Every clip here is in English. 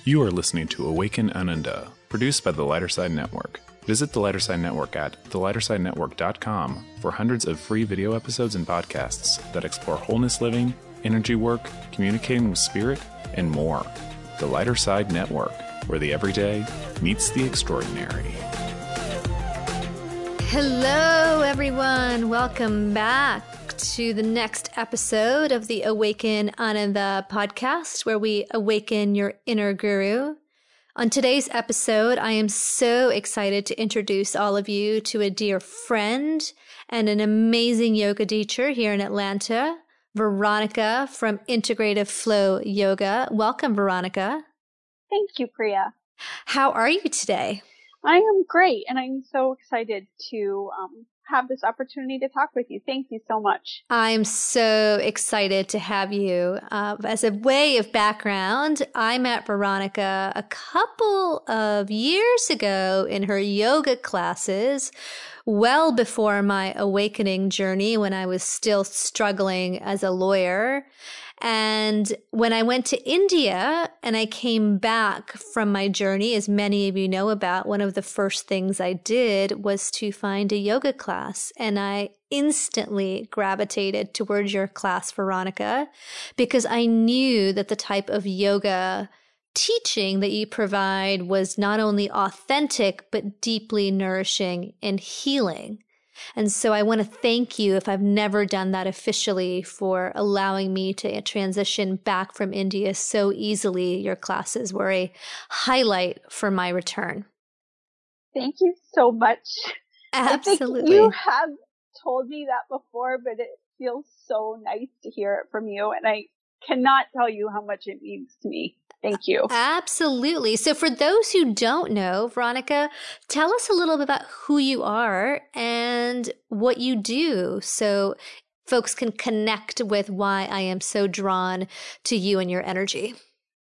You are listening to Awaken Ananda, produced by the Lighter Side Network. Visit the Lighter Side Network at thelightersidenetwork.com for hundreds of free video episodes and podcasts that explore wholeness living, energy work, communicating with spirit, and more. The Lighter Side Network, where the everyday meets the extraordinary. Hello, everyone. Welcome back to the next episode of the Awaken Ananda podcast, where we awaken your inner guru. On today's episode, I am so excited to introduce all of you to a dear friend and an amazing yoga teacher here in Atlanta, Veronica from Integrative Flow Yoga. Welcome, Veronica. Thank you, Priya. How are you today? I am great, and I'm so excited to have this opportunity to talk with you. Thank you so much. I'm so excited to have you. As a way of background, I met Veronica a couple of years ago in her yoga classes, well before my awakening journey when I was still struggling as a lawyer. And when I went to India and I came back from my journey, as many of you know about, one of the first things I did was to find a yoga class. And I instantly gravitated towards your class, Veronica, because I knew that the type of yoga teaching that you provide was not only authentic, but deeply nourishing and healing. And so I want to thank you, if I've never done that officially, for allowing me to transition back from India so easily. Your classes were a highlight for my return. Thank you so much. Absolutely. I think you have told me that before, but it feels so nice to hear it from you. And I cannot tell you how much it means to me. Thank you. Absolutely. So for those who don't know, Veronica, tell us a little bit about who you are and what you do so folks can connect with why I am so drawn to you and your energy.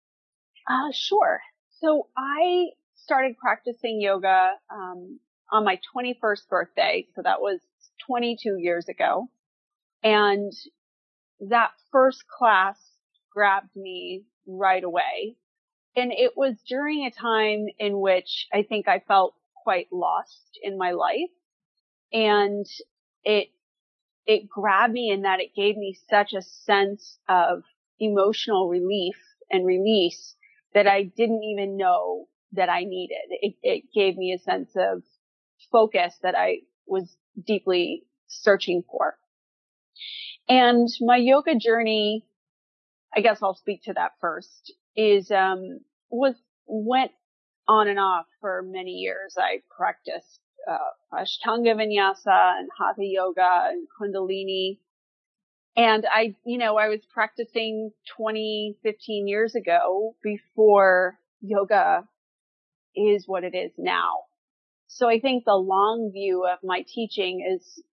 Sure. So I started practicing yoga on my 21st birthday. So that was 22 years ago. And that first class grabbed me right away. And it was during a time in which I think I felt quite lost in my life. And it grabbed me in that it gave me such a sense of emotional relief and release that I didn't even know that I needed. It gave me a sense of focus that I was deeply searching for. And my yoga journey, I guess I'll speak to that first, went on and off for many years. I practiced Ashtanga Vinyasa and Hatha Yoga and Kundalini. And I was practicing 15 years ago before yoga is what it is now. So I think the long view of my teaching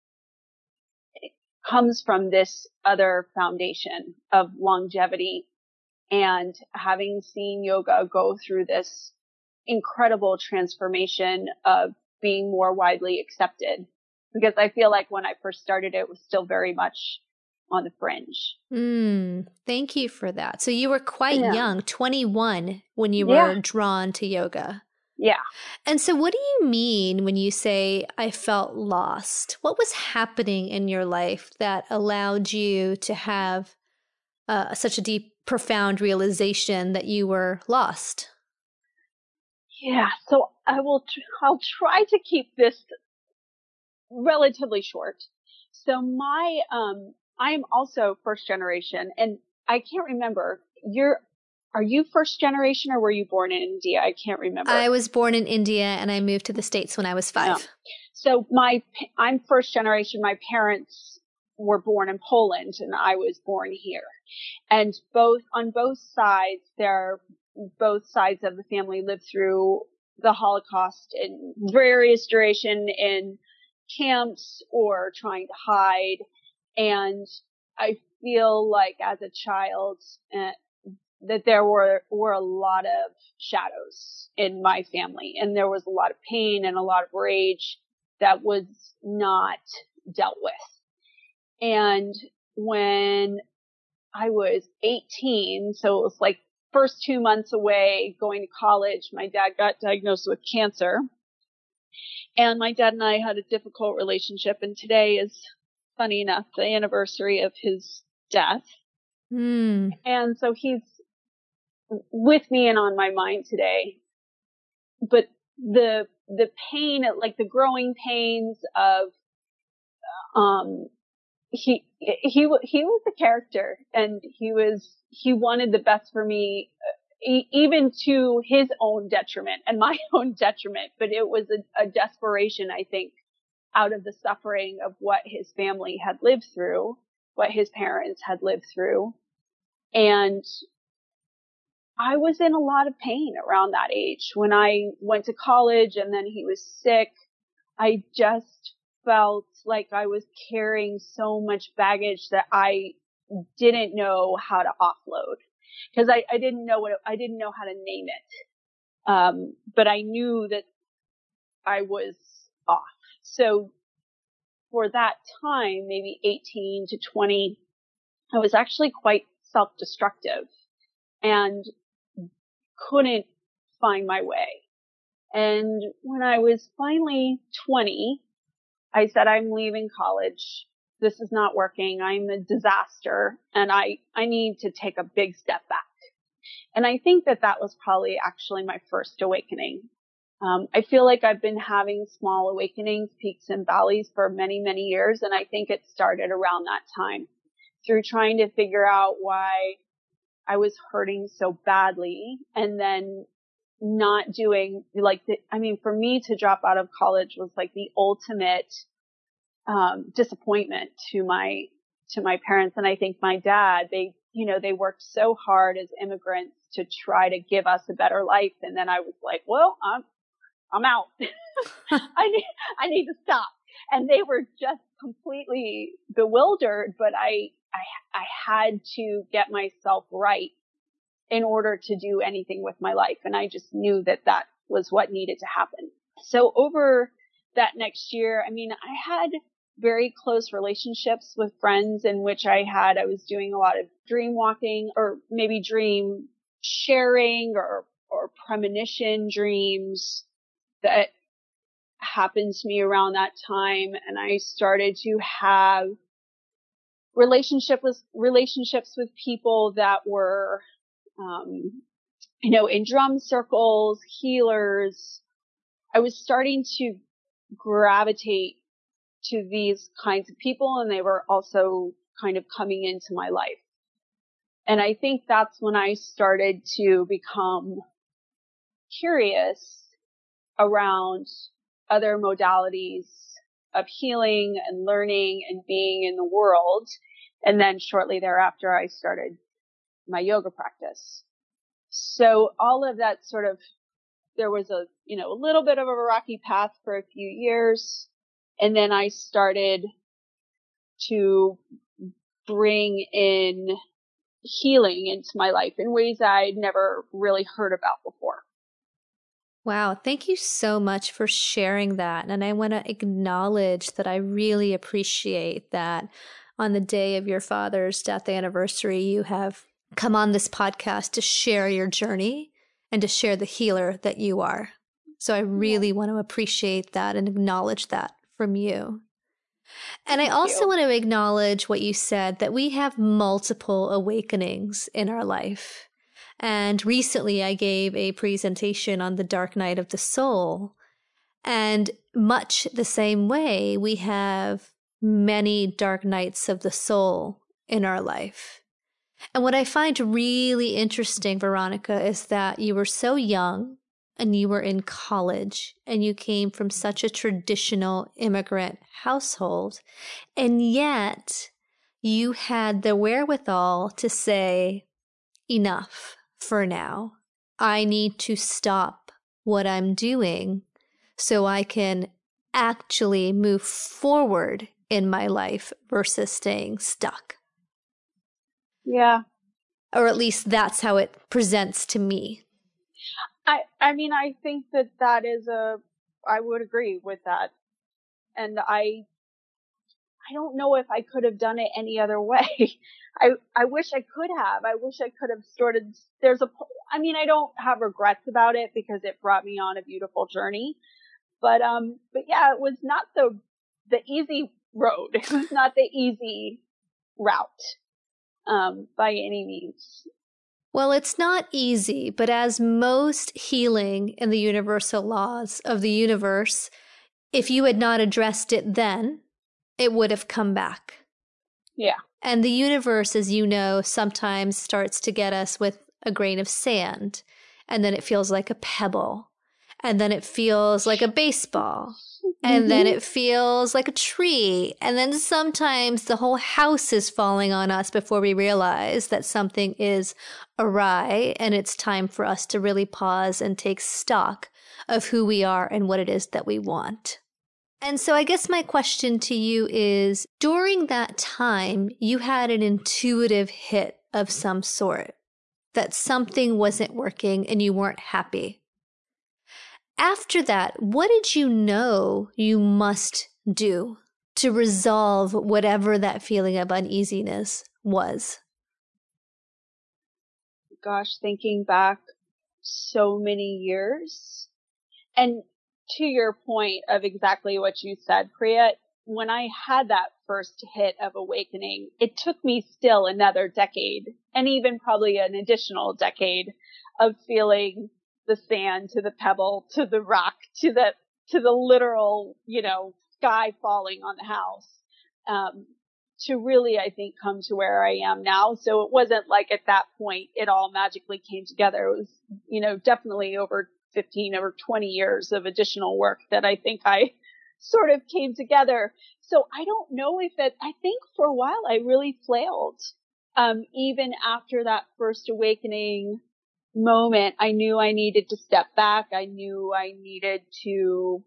comes from this other foundation of longevity and having seen yoga go through this incredible transformation of being more widely accepted. Because I feel like when I first started, it was still very much on the fringe. Thank you for that. So you were quite young, 21, when you were drawn to yoga. Yeah. And so what do you mean when you say, I felt lost? What was happening in your life that allowed you to have such a deep, profound realization that you were lost? Yeah. So I'll try to keep this relatively short. So I'm also first generation, and I can't remember, are you first generation or were you born in India? I can't remember. I was born in India and I moved to the States when I was 5. Yeah. So I'm first generation. My parents were born in Poland and I was born here. And on both sides of the family lived through the Holocaust in various duration in camps or trying to hide. And I feel like as a child, that there were a lot of shadows in my family, and there was a lot of pain and a lot of rage that was not dealt with. And when I was 18, so it was like first 2 months away going to college, my dad got diagnosed with cancer. And my dad and I had a difficult relationship. And today is, funny enough, the anniversary of his death. And so he's with me and on my mind today. But the pain, like the growing pains of, he was a character, and he wanted the best for me, even to his own detriment and my own detriment. But it was a desperation, I think, out of the suffering of what his family had lived through, what his parents had lived through. And I was in a lot of pain around that age. When I went to college and then he was sick, I just felt like I was carrying so much baggage that I didn't know how to offload, because I didn't know how to name it. But I knew that I was off. So for that time, maybe 18 to 20, I was actually quite self-destructive and couldn't find my way. And when I was finally 20, I said, I'm leaving college. This is not working. I'm a disaster, and I need to take a big step back. And I think that was probably actually my first awakening. I feel like I've been having small awakenings, peaks and valleys for many, many years. And I think it started around that time through trying to figure out why I was hurting so badly, and then not doing for me to drop out of college was like the ultimate, disappointment to my parents. And I think my dad, they worked so hard as immigrants to try to give us a better life. And then I was like, well, I'm out. I need to stop. And they were just completely bewildered, but I had to get myself right in order to do anything with my life. And I just knew that was what needed to happen. So over that next year, I had very close relationships with friends in which I was doing a lot of dream walking, or maybe dream sharing, or premonition dreams that happened to me around that time. And I started to have relationships with people that were, in drum circles, healers. I was starting to gravitate to these kinds of people, and they were also kind of coming into my life. And I think that's when I started to become curious around other modalities of healing and learning and being in the world. And then shortly thereafter, I started my yoga practice. So all of that there was a little bit of a rocky path for a few years. And then I started to bring in healing into my life in ways I'd never really heard about before. Wow. Thank you so much for sharing that. And I want to acknowledge that I really appreciate that on the day of your father's death anniversary, you have come on this podcast to share your journey and to share the healer that you are. So I really want to appreciate that and acknowledge that from you. And I also want to acknowledge what you said, that we have multiple awakenings in our life. And recently I gave a presentation on the dark night of the soul. And much the same way, we have many dark nights of the soul in our life. And what I find really interesting, Veronica, is that you were so young and you were in college and you came from such a traditional immigrant household. And yet you had the wherewithal to say, enough for now. I need to stop what I'm doing so I can actually move forward in my life versus staying stuck. Yeah. Or at least that's how it presents to me. I think that is I would agree with that. And I I don't know if I could have done it any other way. I wish I could have. I wish I could have started. I don't have regrets about it because it brought me on a beautiful journey. But yeah, it was not the easy road. It was not the easy route, by any means. Well, it's not easy, but as most healing in the universal laws of the universe, if you had not addressed it then, it would have come back. Yeah. And the universe, as you know, sometimes starts to get us with a grain of sand, and then it feels like a pebble, and then it feels like a baseball, and then it feels like a tree, and then sometimes the whole house is falling on us before we realize that something is awry, and it's time for us to really pause and take stock of who we are and what it is that we want. And so I guess my question to you is, during that time, you had an intuitive hit of some sort, that something wasn't working and you weren't happy. After that, what did you know you must do to resolve whatever that feeling of uneasiness was? Gosh, thinking back so many years, and to your point of exactly what you said, Priya, when I had that first hit of awakening, it took me still another decade, and even probably an additional decade, of feeling the sand to the pebble to the rock to the literal, sky falling on the house, to really, I think, come to where I am now. So it wasn't like at that point it all magically came together. It was, definitely over 15 or 20 years of additional work that I think I sort of came together. So I don't know I think for a while I really flailed. Even after that first awakening moment, I knew I needed to step back. I knew I needed to,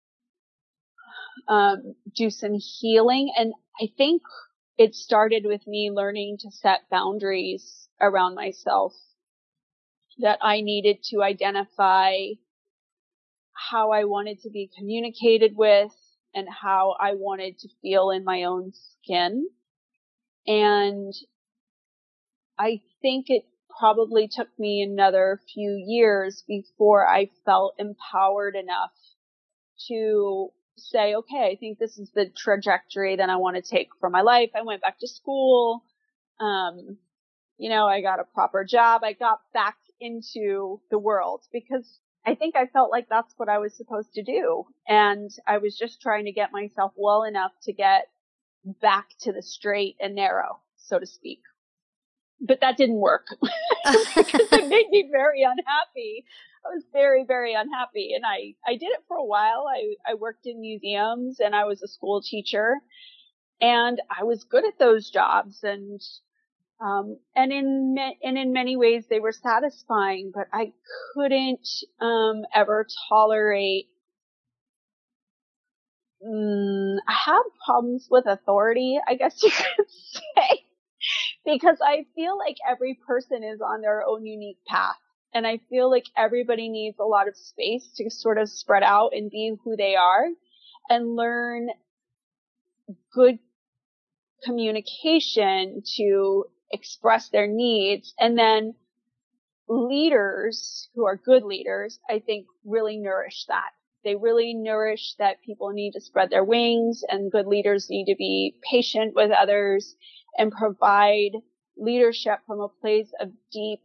do some healing. And I think it started with me learning to set boundaries around myself, that I needed to identify how I wanted to be communicated with and how I wanted to feel in my own skin. And I think it probably took me another few years before I felt empowered enough to say, okay, I think this is the trajectory that I want to take for my life. I went back to school. I got a proper job. I got back into the world because I think I felt like that's what I was supposed to do. And I was just trying to get myself well enough to get back to the straight and narrow, so to speak. But that didn't work because it made me very unhappy. I was very, very unhappy. And I did it for a while. I worked in museums and I was a school teacher, and I was good at those jobs. And in many ways they were satisfying, but I couldn't, ever tolerate, I have problems with authority, I guess you could say, because I feel like every person is on their own unique path. And I feel like everybody needs a lot of space to sort of spread out and be who they are and learn good communication to express their needs. And then leaders who are good leaders, I think, really nourish that. They really nourish that people need to spread their wings, and good leaders need to be patient with others and provide leadership from a place of deep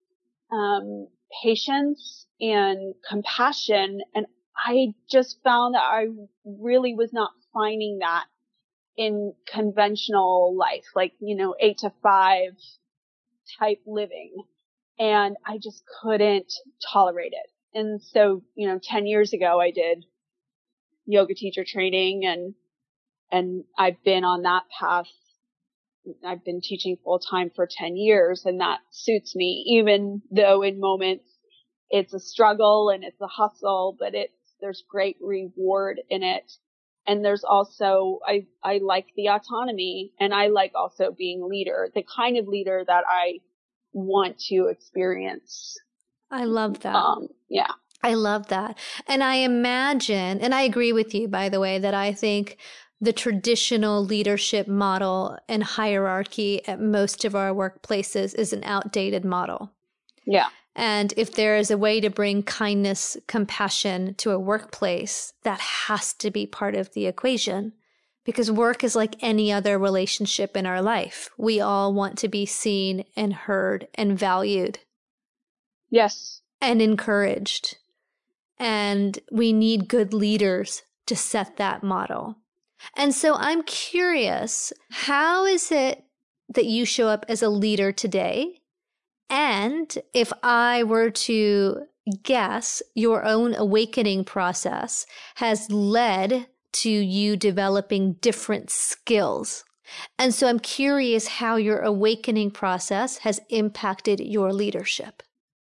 patience and compassion. And I just found that I really was not finding that in conventional life, like, 8 to 5 type living. And I just couldn't tolerate it. And so, 10 years ago, I did yoga teacher training, and I've been on that path. I've been teaching full time for 10 years, and that suits me, even though in moments it's a struggle and it's a hustle, but there's great reward in it. And there's also, I like the autonomy, and I like also being a leader, the kind of leader that I want to experience. I love that. Yeah. I love that. And I imagine, and I agree with you, by the way, that I think the traditional leadership model and hierarchy at most of our workplaces is an outdated model. Yeah. And if there is a way to bring kindness, compassion to a workplace, that has to be part of the equation, because work is like any other relationship in our life. We all want to be seen and heard and valued. Yes. And encouraged. And we need good leaders to set that model. And so I'm curious, how is it that you show up as a leader today? And if I were to guess, your own awakening process has led to you developing different skills. And so I'm curious how your awakening process has impacted your leadership.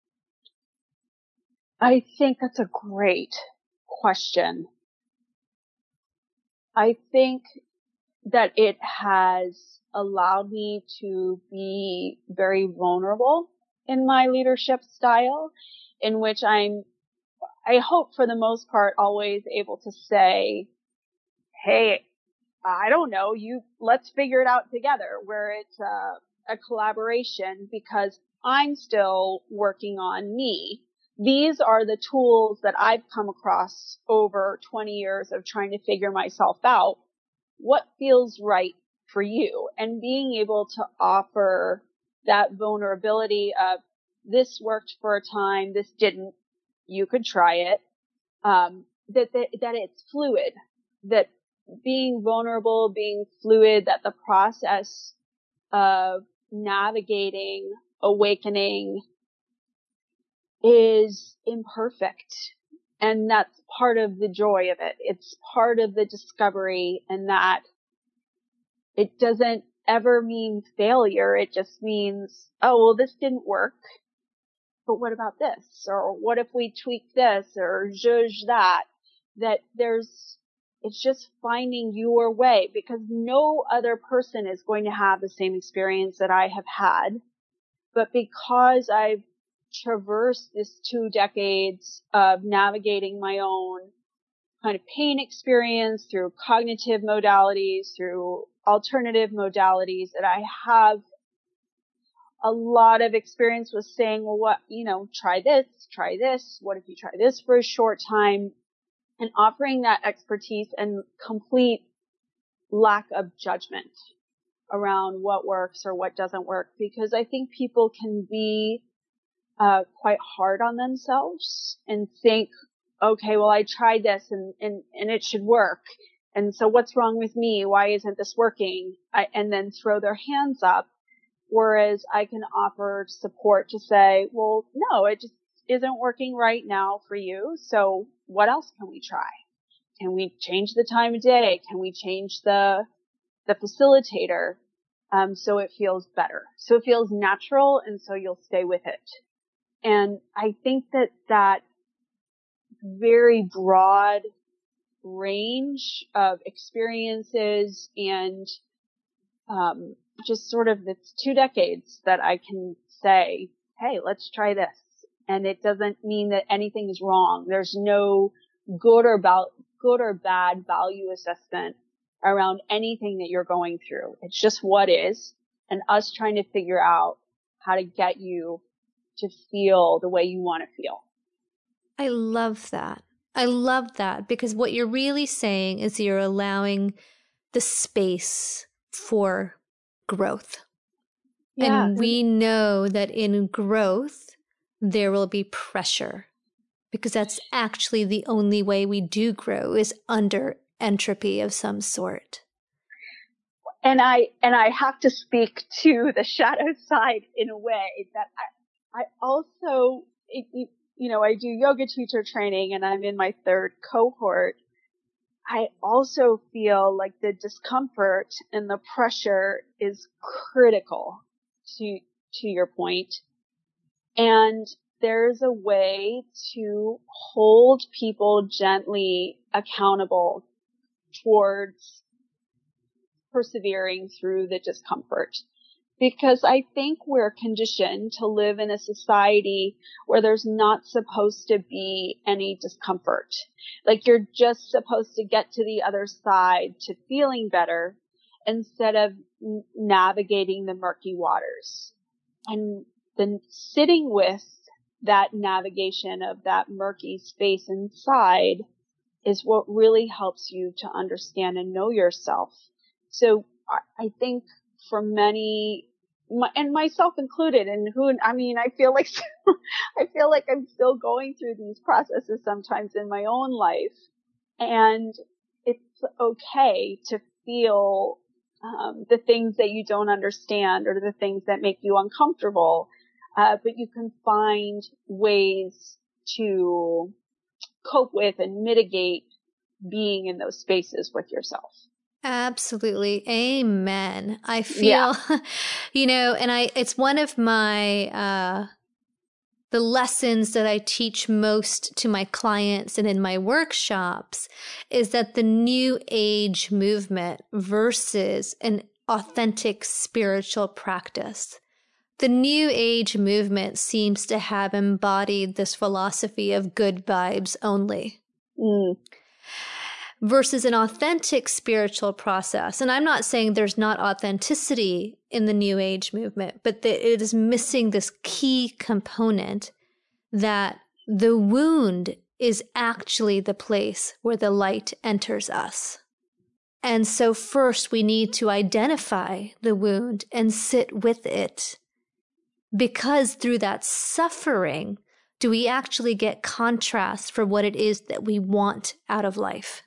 I think that's a great question. I think that it has allowed me to be very vulnerable in my leadership style, in which I hope for the most part, always able to say, hey, I don't know, let's figure it out together, where it's a collaboration, because I'm still working on me. These are the tools that I've come across over 20 years of trying to figure myself out. What feels right for you? And being able to offer that vulnerability of, this worked for a time, this didn't, you could try it. That it's fluid, that being vulnerable, being fluid, that the process of navigating, awakening is imperfect. And that's part of the joy of it. It's part of the discovery, and that it doesn't ever mean failure. It just means, oh, well, this didn't work, but what about this? Or what if we tweak this or zhuzh that? It's just finding your way, because no other person is going to have the same experience that I have had. But because I've traversed this 2 decades of navigating my own kind of pain experience through cognitive modalities, through alternative modalities, that I have a lot of experience with saying, well, try this. What if you try this for a short time? And offering that expertise and complete lack of judgment around what works or what doesn't work. Because I think people can be quite hard on themselves and think, okay, well, I tried this and it should work. And so what's wrong with me? Why isn't this working? And then throw their hands up. Whereas I can offer support to say, well, no, it just isn't working right now for you. So what else can we try? Can we change the time of day? Can we change the facilitator? So it feels better. So it feels natural. And so you'll stay with it. And I think that very broad range of experiences and, just sort of it's 2 decades that I can say, hey, let's try this. And it doesn't mean that anything is wrong. There's no good or bad value assessment around anything that you're going through. It's just what is, and us trying to figure out how to get you to feel the way you want to feel. I love that. I love that, because what you're really saying is you're allowing the space for growth. Yeah. And we know that in growth, there will be pressure, because that's actually the only way we do grow, is under entropy of some sort. And I have to speak to the shadow side in a way that I also, I do yoga teacher training and I'm in my 3rd cohort. I also feel like the discomfort and the pressure is critical to your point. And there's a way to hold people gently accountable towards persevering through the discomfort. because I think we're conditioned to live in a society where there's not supposed to be any discomfort. Like you're just supposed to get to the other side to feeling better instead of navigating the murky waters. And then sitting with that navigation of that murky space inside is what really helps you to understand and know yourself. So I think for many, and myself included, and I feel like I'm still going through these processes sometimes in my own life, and it's okay to feel the things that you don't understand or the things that make you uncomfortable, but you can find ways to cope with and mitigate being in those spaces with yourself. Absolutely. Amen. I feel, it's one of my, the lessons that I teach most to my clients and in my workshops is that the New Age movement versus an authentic spiritual practice. The New Age movement seems to have embodied this philosophy of good vibes only. Versus an authentic spiritual process. And I'm not saying there's not authenticity in the New Age movement, but that it is missing this key component that the wound is actually the place where the light enters us. And so first we need to identify the wound and sit with it, because through that suffering, do we actually get contrast for what it is that we want out of life.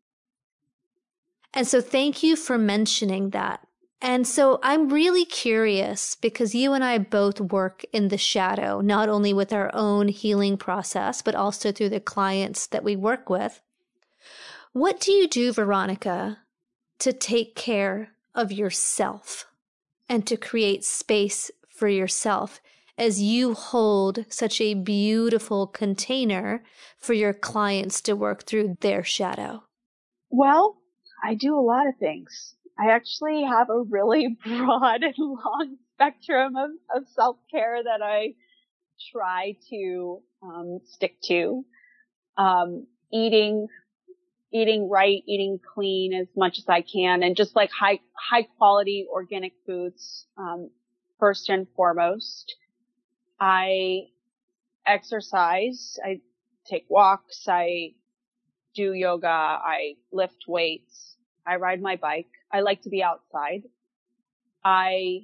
And so thank you for mentioning that. And so I'm really curious, because you and I both work in the shadow, not only with our own healing process, but also through the clients that we work with. What do you do, Veronica, to take care of yourself and to create space for yourself as you hold such a beautiful container for your clients to work through their shadow? Well, I do a lot of things. I actually have a really broad and long spectrum of self-care that I try to stick to. Eating right, eating clean as much as I can, and just like high quality organic foods, first and foremost. I exercise. I take walks. I do yoga. I lift weights. I ride my bike. I like to be outside. I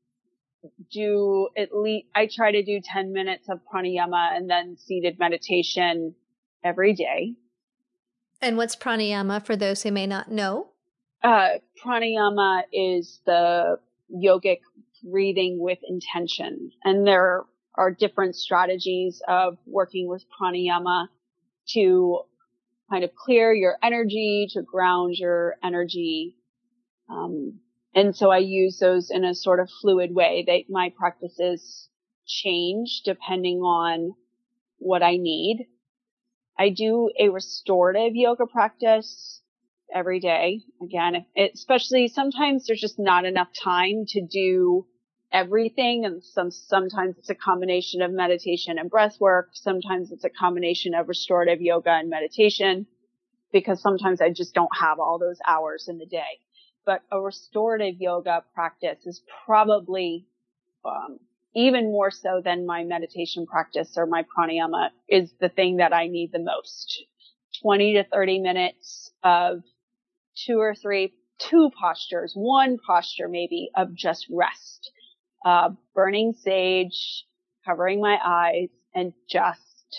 try to do 10 minutes of pranayama and then seated meditation every day. And what's pranayama for those who may not know? Pranayama is the yogic breathing with intention. And there are different strategies of working with pranayama to kind of clear your energy, to ground your energy. And so I use those in a sort of fluid way. My practices change depending on what I need. I do a restorative yoga practice every day. Again, especially sometimes there's just not enough time to do everything. And sometimes it's a combination of meditation and breath work. Sometimes it's a combination of restorative yoga and meditation, because sometimes I just don't have all those hours in the day. But a restorative yoga practice is probably even more so than my meditation practice or my pranayama is the thing that I need the most. 20 to 30 minutes of two postures, one posture maybe of just rest, burning sage, covering my eyes, and just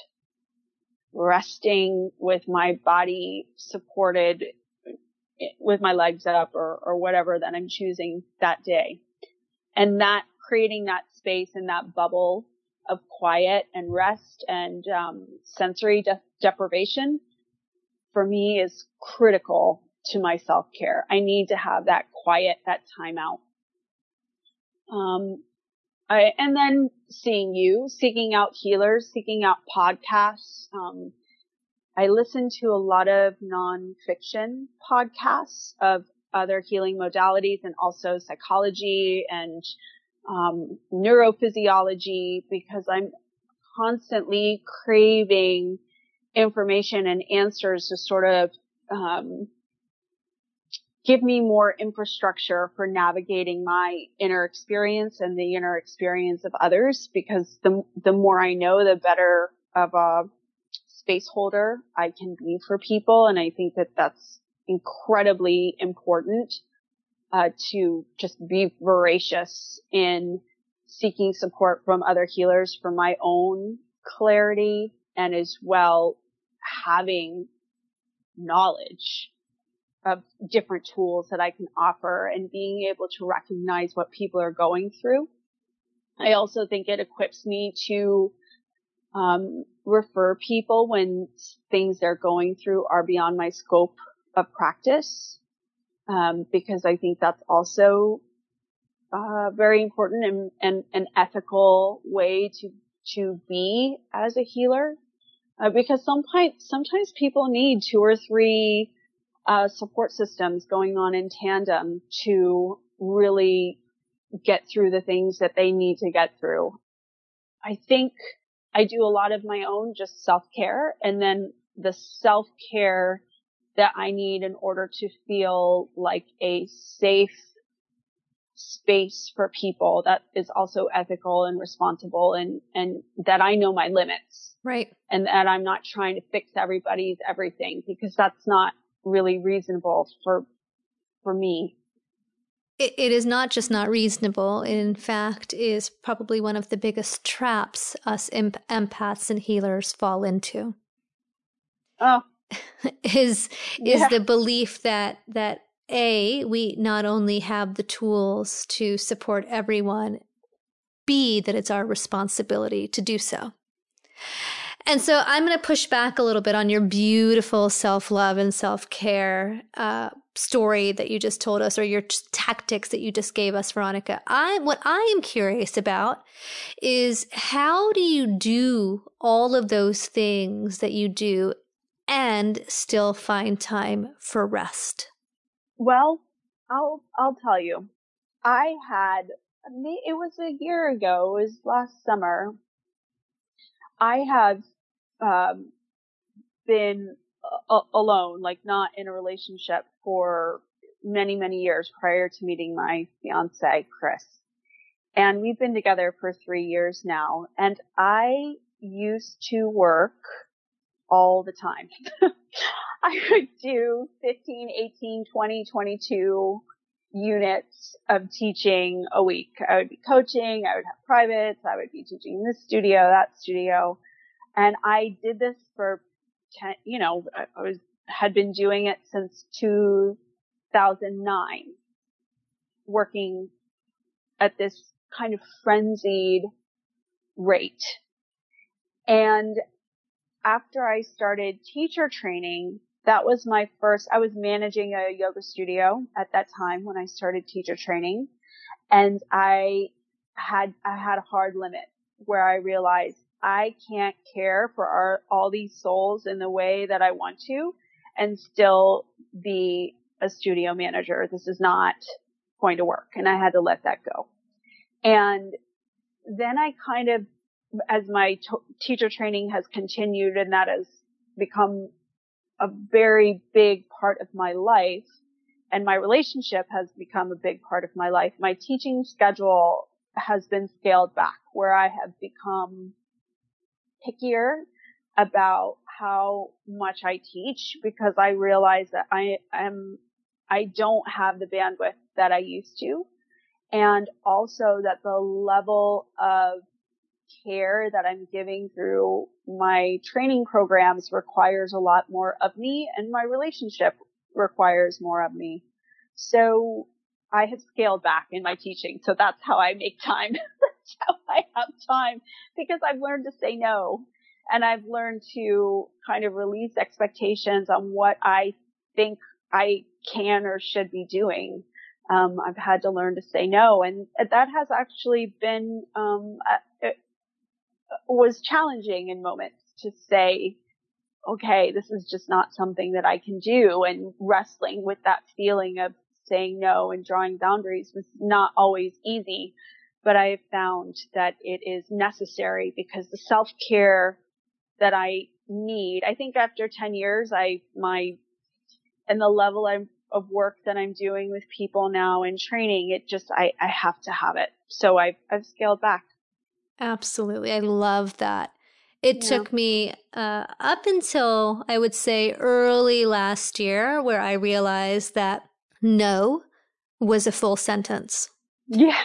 resting with my body supported with my legs up or whatever that I'm choosing that day. And that creating that space and that bubble of quiet and rest and sensory deprivation for me is critical to my self-care. I need to have that quiet, that time out. And then seeking out healers, seeking out podcasts. I listen to a lot of nonfiction podcasts of other healing modalities and also psychology and neurophysiology, because I'm constantly craving information and answers to sort of give me more infrastructure for navigating my inner experience and the inner experience of others, because the more I know, the better of a space holder I can be for people. And I think that that's incredibly important, to just be voracious in seeking support from other healers for my own clarity, and as well having knowledge of different tools that I can offer and being able to recognize what people are going through. I also think it equips me to refer people when things they're going through are beyond my scope of practice, because I think that's also very important and an ethical way to be as a healer, because sometimes people need 2 or 3 support systems going on in tandem to really get through the things that they need to get through. I think I do a lot of my own just self-care, and then the self-care that I need in order to feel like a safe space for people that is also ethical and responsible, and that I know my limits. Right. And that I'm not trying to fix everybody's everything, because that's not really reasonable for me. It is not just not reasonable. It, in fact, is probably one of the biggest traps us empaths and healers fall into. Oh, is the belief that we not only have the tools to support everyone, B, that it's our responsibility to do so. And so I'm going to push back a little bit on your beautiful self-love and self-care story that you just told us, or your tactics that you just gave us, Veronica. What I am curious about is, how do you do all of those things that you do and still find time for rest? Well, I'll tell you. It was a year ago, it was last summer. I have been alone, like not in a relationship, for many, many years prior to meeting my fiance, Chris. And we've been together for 3 years now. And I used to work all the time. I would do 15, 18, 20, 22 units of teaching a week. I would be coaching, I would have privates, I would be teaching in this studio, that studio. And I did this for had been doing it since 2009, working at this kind of frenzied rate. And after I started teacher training, that was my first, I was managing a yoga studio at that time when I started teacher training. And I had a hard limit where I realized I can't care for all these souls in the way that I want to and still be a studio manager. This is not going to work. And I had to let that go. And then I kind of, as my teacher training has continued, and that has become a very big part of my life, and my relationship has become a big part of my life, my teaching schedule has been scaled back, where I have become pickier about how much I teach, because I realize that I don't have the bandwidth that I used to. And also that the level of care that I'm giving through my training programs requires a lot more of me, and my relationship requires more of me. So I have scaled back in my teaching. So that's how I make time. That's how I have time, because I've learned to say no, and I've learned to kind of release expectations on what I think I can or should be doing. I've had to learn to say no, and that has actually been, was challenging in moments, to say, okay, this is just not something that I can do, and wrestling with that feeling of saying no and drawing boundaries was not always easy, but I have found that it is necessary because the self-care that I need, I think after 10 years, and the level of work that I'm doing with people now in training, it just, I have to have it. So I've scaled back. Absolutely. I love that. It took me up until, I would say, early last year where I realized that no was a full sentence. Yeah.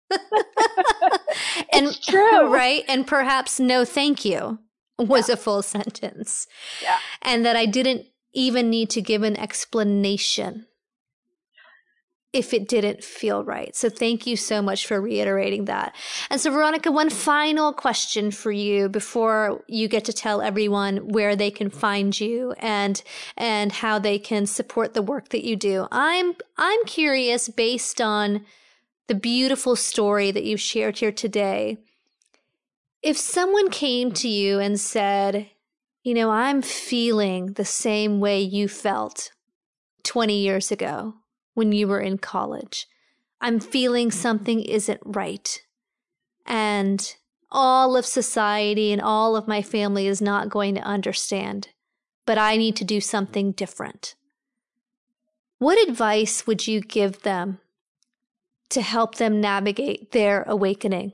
And it's true. Right? And perhaps no thank you was a full sentence. Yeah. And that I didn't even need to give an explanation if it didn't feel right. So thank you so much for reiterating that. And so Veronica, one final question for you before you get to tell everyone where they can find you and how they can support the work that you do. I'm curious, based on the beautiful story that you've shared here today, if someone came to you and said, you know, I'm feeling the same way you felt 20 years ago when you were in college. I'm feeling something isn't right. And all of society and all of my family is not going to understand, but I need to do something different. What advice would you give them to help them navigate their awakening?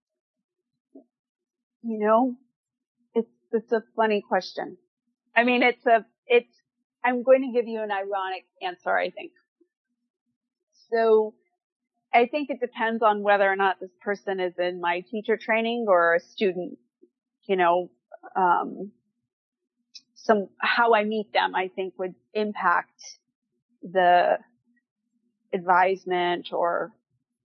You know, it's a funny question. I mean, I'm going to give you an ironic answer, I think. So I think it depends on whether or not this person is in my teacher training or a student. You know, how I meet them, I think, would impact the advisement or,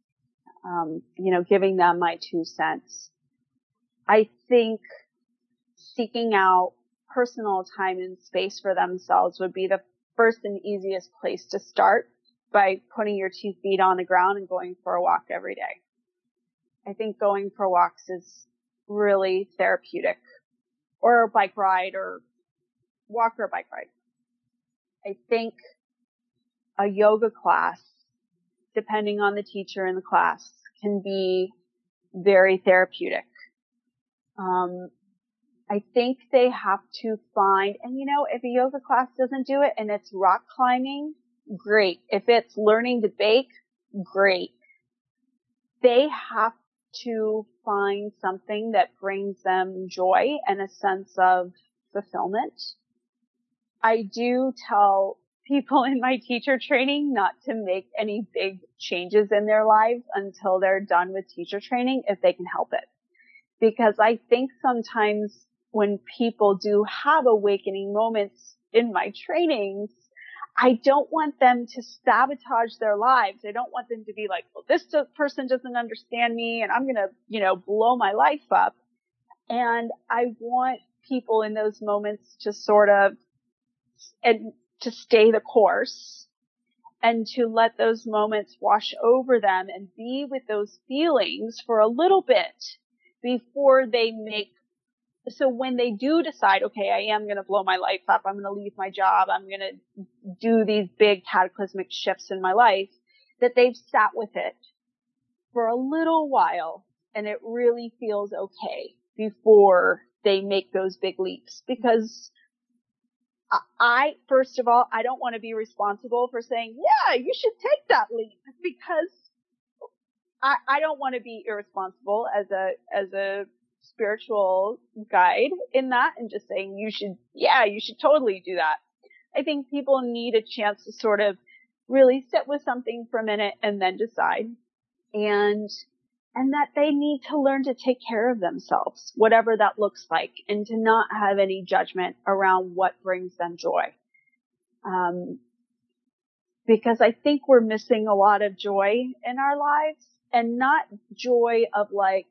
giving them my 2 cents. I think seeking out personal time and space for themselves would be the first and easiest place to start, by putting your 2 feet on the ground and going for a walk every day. I think going for walks is really therapeutic, or a bike ride, or walk or a bike ride. I think a yoga class, depending on the teacher in the class, can be very therapeutic. I think they have to find, and if a yoga class doesn't do it and it's rock climbing, great. If it's learning to bake, great. They have to find something that brings them joy and a sense of fulfillment. I do tell people in my teacher training not to make any big changes in their lives until they're done with teacher training, if they can help it. Because I think sometimes when people do have awakening moments in my trainings, I don't want them to sabotage their lives. I don't want them to be like, well, this person doesn't understand me and I'm going to, blow my life up. And I want people in those moments to sort of, and to stay the course and to let those moments wash over them and be with those feelings for a little bit before they so when they do decide, okay, I am going to blow my life up, I'm going to leave my job, I'm going to do these big cataclysmic shifts in my life, that they've sat with it for a little while and it really feels okay before they make those big leaps. Because first of all, I don't want to be responsible for saying, yeah, you should take that leap, because I don't want to be irresponsible as a spiritual guide in that, and just saying you should totally do that. I think people need a chance to sort of really sit with something for a minute and then decide, and that they need to learn to take care of themselves, whatever that looks like, and to not have any judgment around what brings them joy. Because I think we're missing a lot of joy in our lives, and not joy of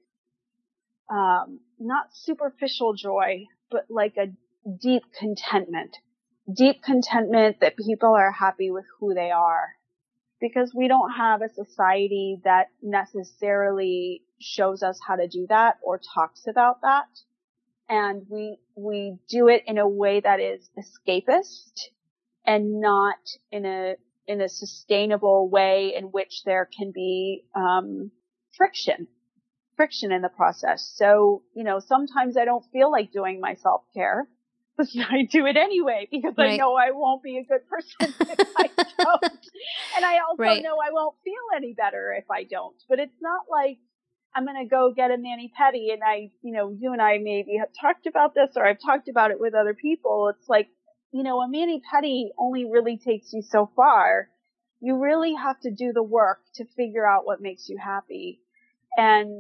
not superficial joy, but like a deep contentment that people are happy with who they are. Because we don't have a society that necessarily shows us how to do that or talks about that. And we do it in a way that is escapist and not in a in a sustainable way in which there can be friction in the process. So, sometimes I don't feel like doing my self-care, but I do it anyway because I know I won't be a good person if I don't. And I also know I won't feel any better if I don't. But it's not like I'm going to go get a mani-pedi, and you and I maybe have talked about this, or I've talked about it with other people. It's like, a mani-pedi only really takes you so far. You really have to do the work to figure out what makes you happy. And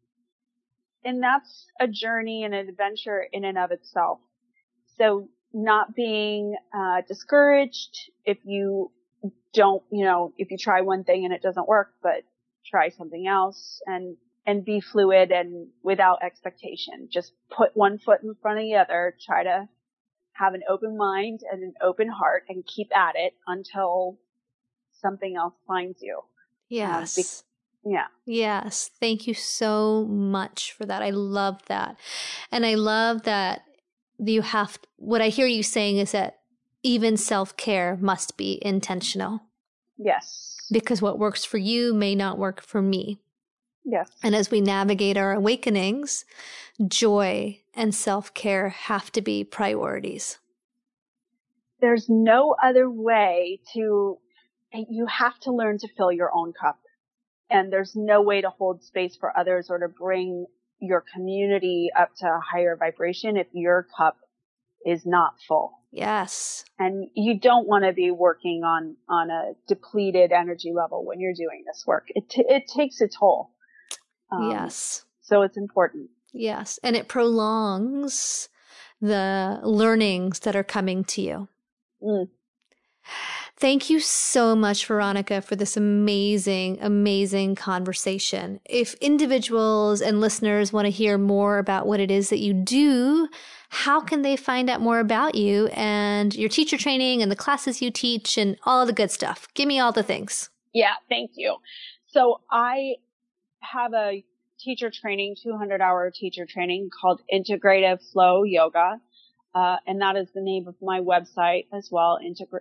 that's a journey and an adventure in and of itself. So not being discouraged if you don't, if you try one thing and it doesn't work, but try something else, and be fluid and without expectation. Just put one foot in front of the other. Try to have an open mind and an open heart and keep at it until something else finds you. Yes. Yeah. Yes. Thank you so much for that. I love that. And I love that what I hear you saying is that even self-care must be intentional. Yes. Because what works for you may not work for me. Yes. And as we navigate our awakenings, joy and self-care have to be priorities. There's no other way you have to learn to fill your own cup. And there's no way to hold space for others or to bring your community up to a higher vibration if your cup is not full. Yes. And you don't want to be working on a depleted energy level when you're doing this work. It takes a toll. Yes. So it's important. Yes. And it prolongs the learnings that are coming to you. Mm. Thank you so much, Veronica, for this amazing, amazing conversation. If individuals and listeners want to hear more about what it is that you do, how can they find out more about you and your teacher training and the classes you teach and all the good stuff? Give me all the things. Yeah, thank you. So I have a teacher training, 200-hour teacher training called Integrative Flow Yoga. And that is the name of my website as well,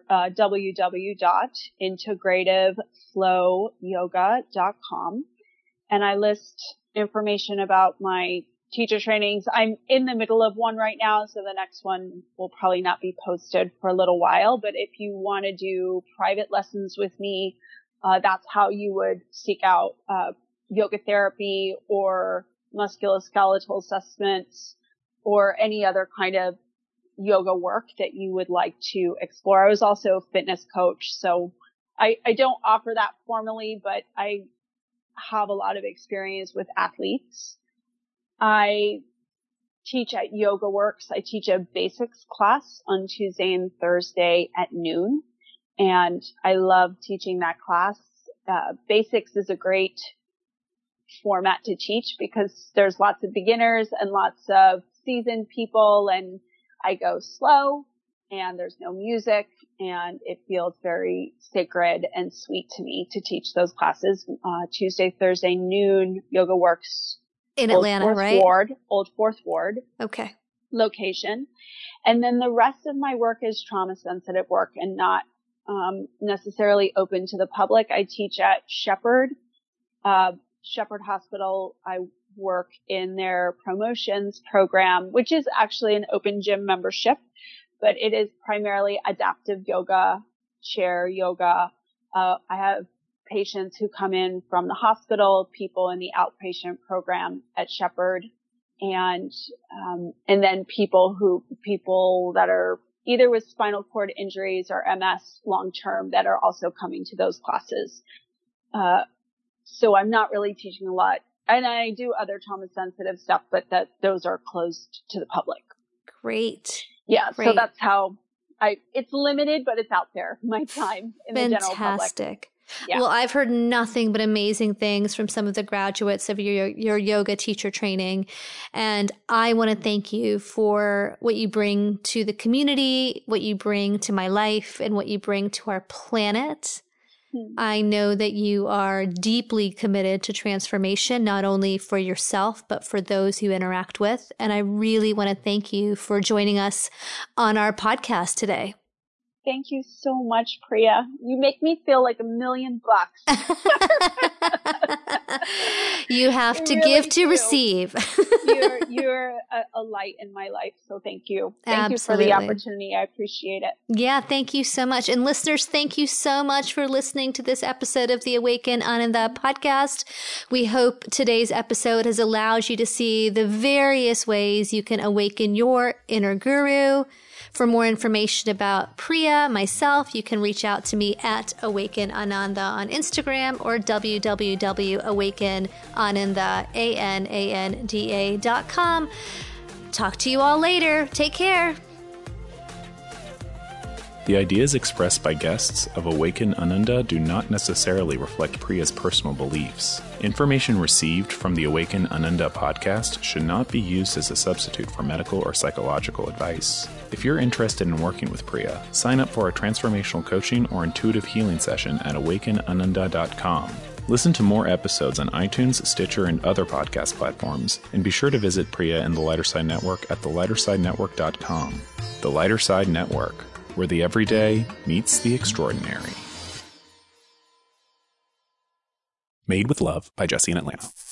www.integrativeflowyoga.com. And I list information about my teacher trainings. I'm in the middle of one right now, so the next one will probably not be posted for a little while. But if you want to do private lessons with me, that's how you would seek out yoga therapy or musculoskeletal assessments or any other kind of yoga work that you would like to explore. I was also a fitness coach, so I don't offer that formally, but I have a lot of experience with athletes. I teach at Yoga Works. I teach a basics class on Tuesday and Thursday at noon, and I love teaching that class. Basics is a great format to teach because there's lots of beginners and lots of seasoned people, and I go slow and there's no music, and it feels very sacred and sweet to me to teach those classes. Tuesday, Thursday, noon, Yoga Works. In Atlanta, right? Old Fourth Ward. Okay. Location. And then the rest of my work is trauma sensitive work and not necessarily open to the public. I teach at Shepherd Hospital. I work in their promotions program, which is actually an open gym membership, but it is primarily adaptive yoga, chair yoga. I have patients who come in from the hospital, people in the outpatient program at Shepherd, and then people that are either with spinal cord injuries or MS long term that are also coming to those classes. So I'm not really teaching a lot. And I do other trauma sensitive stuff, but those are closed to the public. Great. Yeah. Great. So that's how it's limited, but it's out there. My time in the general public. Fantastic. Yeah. Well, I've heard nothing but amazing things from some of the graduates of your yoga teacher training. And I want to thank you for what you bring to the community, what you bring to my life, and what you bring to our planet. I know that you are deeply committed to transformation, not only for yourself, but for those you interact with. And I really want to thank you for joining us on our podcast today. Thank you so much, Priya. You make me feel like $1,000,000. You have to really give to receive. You're a light in my life. So thank you. Thank you for the opportunity. I appreciate it. Yeah, thank you so much. And listeners, thank you so much for listening to this episode of the Awaken Ananda podcast. We hope today's episode has allowed you to see the various ways you can awaken your inner guru. For more information about Priya, myself, you can reach out to me at Awaken Ananda on Instagram or www.awakenananda.com. Talk to you all later. Take care. The ideas expressed by guests of Awaken Ananda do not necessarily reflect Priya's personal beliefs. Information received from the Awaken Ananda podcast should not be used as a substitute for medical or psychological advice. If you're interested in working with Priya, sign up for a transformational coaching or intuitive healing session at awakenananda.com. Listen to more episodes on iTunes, Stitcher, and other podcast platforms, and be sure to visit Priya and the Lighter Side Network at thelightersidenetwork.com. The Lighter Side Network, where the everyday meets the extraordinary. Made with love by Jesse in Atlanta.